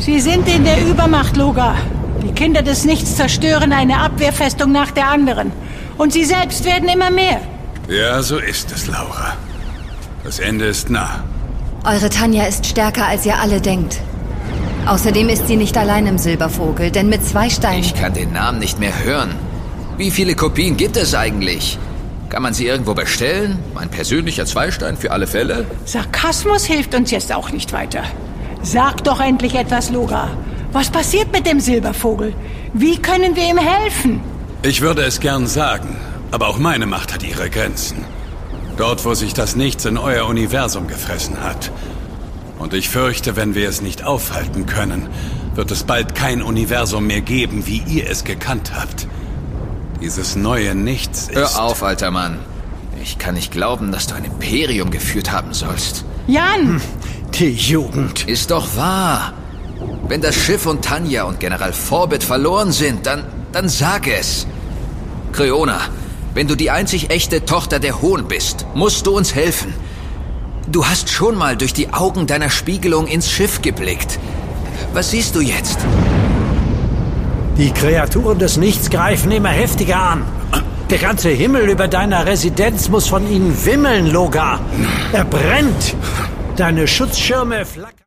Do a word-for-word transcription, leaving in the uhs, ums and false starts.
Sie sind in der Übermacht, Loga. Die Kinder des Nichts zerstören eine Abwehrfestung nach der anderen. Und sie selbst werden immer mehr. Ja, so ist es, Laura. Das Ende ist nah. Eure Tanja ist stärker, als ihr alle denkt. Außerdem ist sie nicht allein im Silbervogel, denn mit Zweistein... Ich kann den Namen nicht mehr hören. Wie viele Kopien gibt es eigentlich? Kann man sie irgendwo bestellen? Mein persönlicher Zweistein für alle Fälle? Sarkasmus hilft uns jetzt auch nicht weiter. Sag doch endlich etwas, Loga. Was passiert mit dem Silbervogel? Wie können wir ihm helfen? Ich würde es gern sagen, aber auch meine Macht hat ihre Grenzen. Dort, wo sich das Nichts in euer Universum gefressen hat. Und ich fürchte, wenn wir es nicht aufhalten können, wird es bald kein Universum mehr geben, wie ihr es gekannt habt. Dieses neue Nichts ist... Hör auf, alter Mann. Ich kann nicht glauben, dass du ein Imperium geführt haben sollst. Jan! Die Jugend. Ist doch wahr. Wenn das Schiff und Tanja und General Forbit verloren sind, dann, dann sag es. Kreona, wenn du die einzig echte Tochter der Hohen bist, musst du uns helfen. Du hast schon mal durch die Augen deiner Spiegelung ins Schiff geblickt. Was siehst du jetzt? Die Kreaturen des Nichts greifen immer heftiger an. Der ganze Himmel über deiner Residenz muss von ihnen wimmeln, Loga. Er brennt. Deine Schutzschirme flackern.